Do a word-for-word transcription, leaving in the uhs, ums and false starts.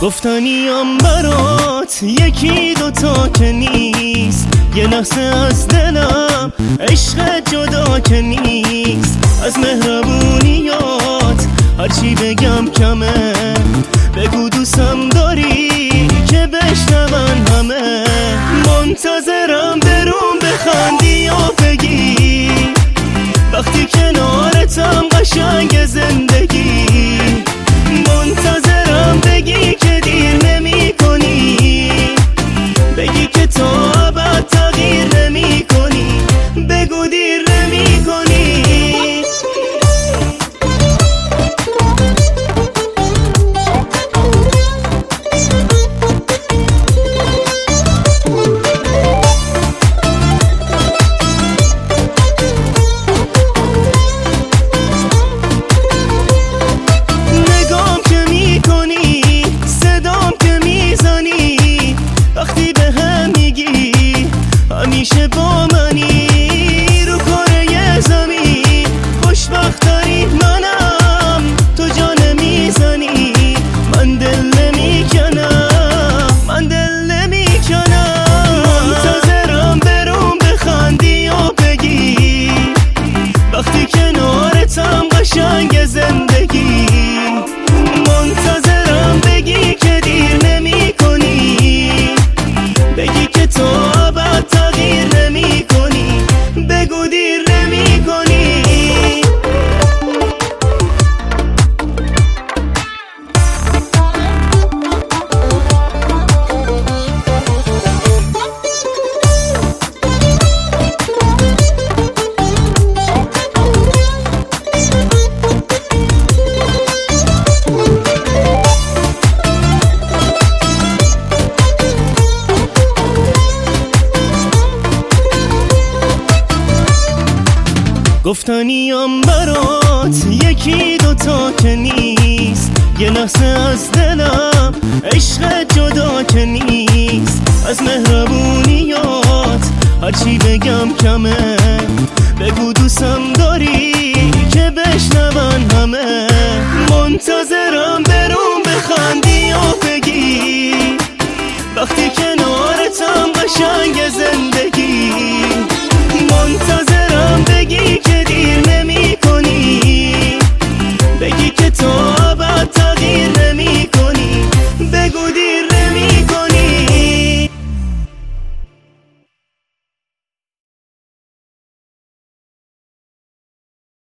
گفتنیم برات یکی دوتا که نیست، یه لحظه از دلم عشق جدا که نیست. از مهربونیات هرچی بگم کمه، بگو دوستم داری که بشنون همه. منتظرم برون بخندی و بگی وقتی کنارتم قشنگ زندگی. منتظرم بگی که دیر نمی کنی، بگی که تا ابد تغییر نمی کنی، بگو دیر نمی کنی. همیشه با منی رو کره زمین، خوشبخت‌ترین منم، تو جان نمیزنی. من دل نمیکنم، من دل نمیکنم. منتظرم برون بخندی و بگی وقتی کنارتم قشنگ زندگی. منتظرم بگی که دیر نمی کنی، بگی که تو ابد تغییر نمی کنی، بگو دیر نمی کنی. گفتنیم برات یکی دوتا که نیست، یه لحظه از دلم عشق جدا که نیست. از مهربونیات هرچی بگم کمه، بگو دوستم داری که بشنون همه. منتظرم برون